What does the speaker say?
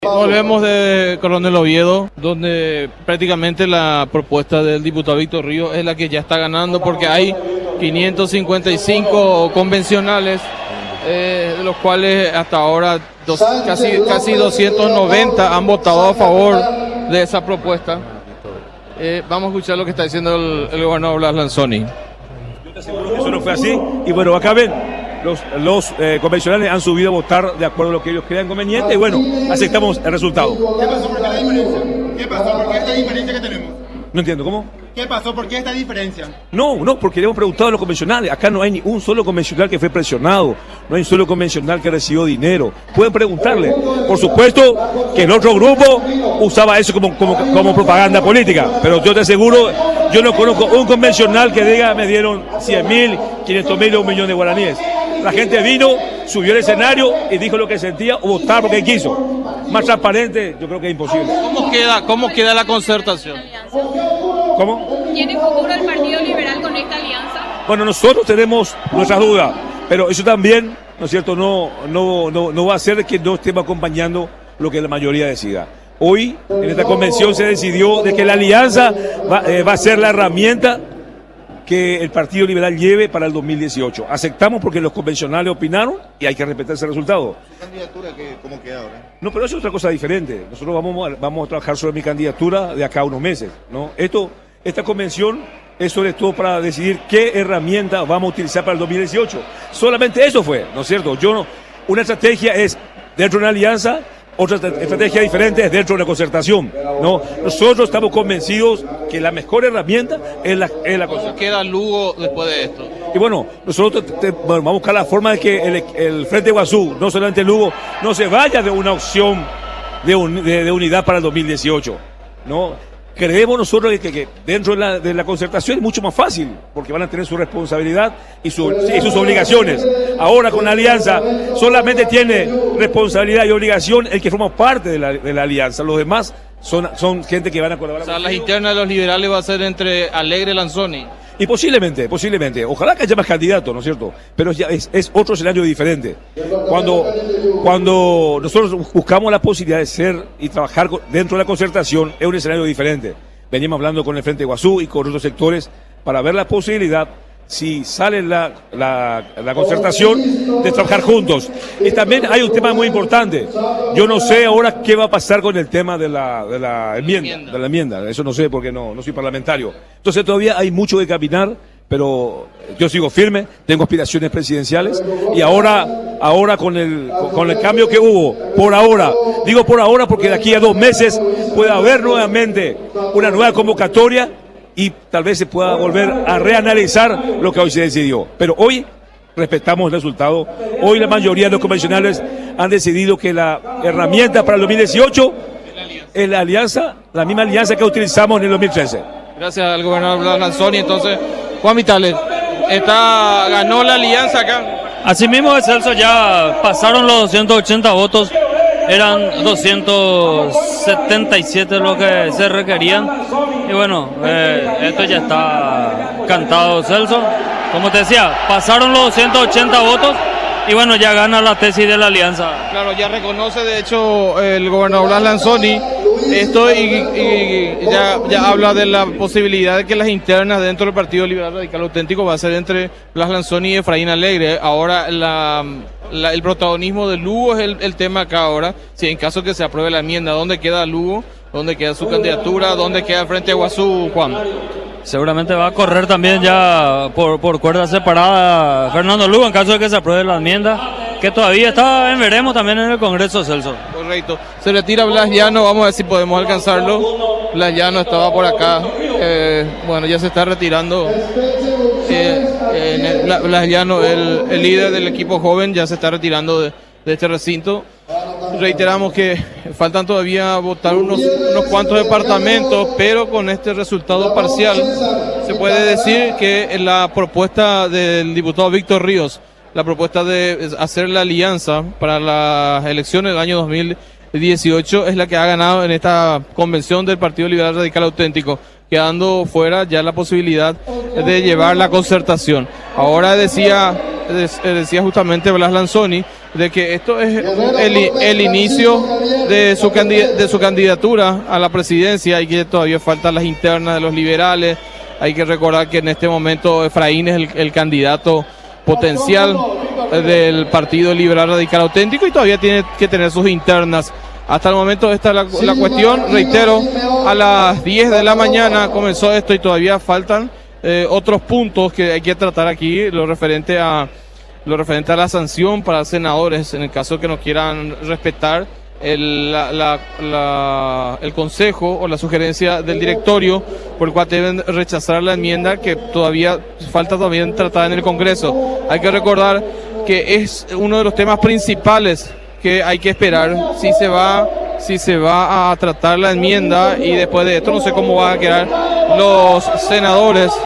Volvemos de Coronel Oviedo, donde prácticamente la propuesta del diputado Víctor Ríos es la que ya está ganando, porque hay 555 convencionales, de los cuales hasta ahora casi 290 han votado a favor de esa propuesta. Vamos a escuchar lo que está diciendo el gobernador Blas Lanzoni. Yo te aseguro que eso no fue así, y bueno, acá ven. Los convencionales han subido a votar de acuerdo a lo que ellos crean conveniente y bueno, aceptamos el resultado. ¿Qué pasó? ¿Por qué la diferencia? ¿Qué pasó? ¿Por qué esta diferencia que tenemos? No entiendo, ¿cómo? ¿Qué pasó? ¿Por qué esta diferencia? No, porque le hemos preguntado a los convencionales. Acá no hay ni un solo convencional que fue presionado, no hay un solo convencional que recibió dinero. Pueden preguntarle. Por supuesto que el otro grupo usaba eso como propaganda política, pero yo te aseguro, yo no conozco un convencional que diga me dieron 100.000, 500.000 o 1 millón de guaraníes. La gente vino, subió al escenario y dijo lo que sentía o votar porque quiso. Más transparente, yo creo que es imposible. ¿Cómo queda la concertación? ¿Cómo? ¿Tiene futuro el Partido Liberal con esta alianza? Bueno, nosotros tenemos nuestras dudas, pero eso también, ¿no es cierto?, no va a hacer que no estemos acompañando lo que la mayoría decida. Hoy, en esta convención se decidió de que la alianza va a ser la herramienta que el Partido Liberal lleve para el 2018. Aceptamos porque los convencionales opinaron y hay que respetar ese resultado. ¿Su candidatura cómo queda ahora? No, pero eso es otra cosa diferente. Nosotros vamos a trabajar sobre mi candidatura de acá a unos meses, ¿no? Esta convención es sobre todo para decidir qué herramienta vamos a utilizar para el 2018. Solamente eso fue, ¿no es cierto? Una estrategia es dentro de una alianza, otra estrategia diferente es dentro de la concertación, ¿no? Nosotros estamos convencidos que la mejor herramienta es la concertación. ¿Cómo queda Lugo después de esto? Y bueno, nosotros vamos a buscar la forma de que el Frente Guazú, no solamente Lugo, no se vaya de una opción de unidad para el 2018, ¿no? Creemos nosotros que dentro de la concertación es mucho más fácil, porque van a tener su responsabilidad y sus obligaciones. Ahora con la alianza solamente tiene responsabilidad y obligación el que forma parte de la alianza. Los demás son gente que van a colaborar. O sea, las internas de los liberales va a ser entre Alegre y Lanzoni. Y posiblemente. Ojalá que haya más candidatos, ¿no es cierto? Pero ya es otro escenario diferente. Cuando nosotros buscamos la posibilidad de ser y trabajar dentro de la concertación, es un escenario diferente. Venimos hablando con el Frente Guazú y con otros sectores para ver la posibilidad, si sale la concertación, de trabajar juntos. Y también hay un tema muy importante. Yo no sé ahora qué va a pasar con el tema de la enmienda. Eso no sé porque no soy parlamentario. Entonces todavía hay mucho que caminar, pero yo sigo firme, tengo aspiraciones presidenciales y ahora con el cambio que hubo, por ahora, digo por ahora porque de aquí a 2 meses puede haber nuevamente una nueva convocatoria y tal vez se pueda volver a reanalizar lo que hoy se decidió. Pero hoy respetamos el resultado. Hoy la mayoría de los convencionales han decidido que la herramienta para el 2018 es la misma alianza que utilizamos en el 2013. Gracias al gobernador Blas Lanzoni. Entonces, Juan Vitales, ganó la alianza acá. Asimismo, Celso, ya pasaron los 280 votos. Eran 277 lo que se requerían. Y bueno, esto ya está cantado, Celso. Como te decía, pasaron los 280 votos y bueno, ya gana la tesis de la alianza. Claro, ya reconoce de hecho el gobernador Blas Lanzoni esto y ya habla de la posibilidad de que las internas dentro del Partido Liberal Radical Auténtico va a ser entre Blas Lanzoni y Efraín Alegre. Ahora el protagonismo de Lugo es el tema acá ahora. Si en caso que se apruebe la enmienda, ¿dónde queda Lugo? ¿Dónde queda su candidatura? ¿Dónde queda el Frente Guazú, Juan? Seguramente va a correr también ya por cuerda separada Fernando Lugo en caso de que se apruebe la enmienda, que todavía está veremos también en el Congreso, Celso. Correcto. Se retira Blas Llano, vamos a ver si podemos alcanzarlo. Blas Llano estaba por acá. Bueno, ya se está retirando. Blas Llano, el líder del equipo joven, ya se está retirando de este recinto. Reiteramos que faltan todavía votar unos cuantos departamentos, pero con este resultado parcial se puede decir que la propuesta del diputado Víctor Ríos, la propuesta de hacer la alianza para las elecciones del año 2018 es la que ha ganado en esta convención del Partido Liberal Radical Auténtico, quedando fuera ya la posibilidad de llevar la concertación. Ahora decía justamente Blas Lanzoni de que esto es el inicio de su candidatura a la presidencia y que todavía faltan las internas de los liberales. Hay que recordar que en este momento Efraín es el candidato potencial del Partido Liberal Radical Auténtico y todavía tiene que tener sus internas. Hasta el momento esta es la cuestión. Reitero, a las 10 de la mañana comenzó esto y todavía faltan otros puntos que hay que tratar aquí, lo referente a la sanción para senadores en el caso que no quieran respetar el consejo o la sugerencia del directorio, por el cual deben rechazar la enmienda que todavía falta también tratar en el Congreso. Hay que recordar que es uno de los temas principales que hay que esperar si se va a tratar la enmienda, y después de esto no sé cómo van a quedar los senadores.